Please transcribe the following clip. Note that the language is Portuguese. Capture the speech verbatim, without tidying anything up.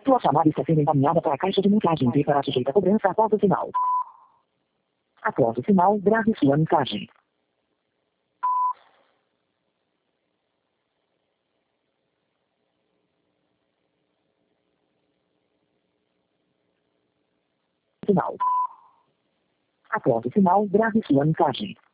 Sua chamada está sendo encaminhada para a caixa de mensagem e para sujeita a cobrança após o sinal. Após o sinal, grave sua mensagem. Sinal. Após o sinal, grave sua mensagem.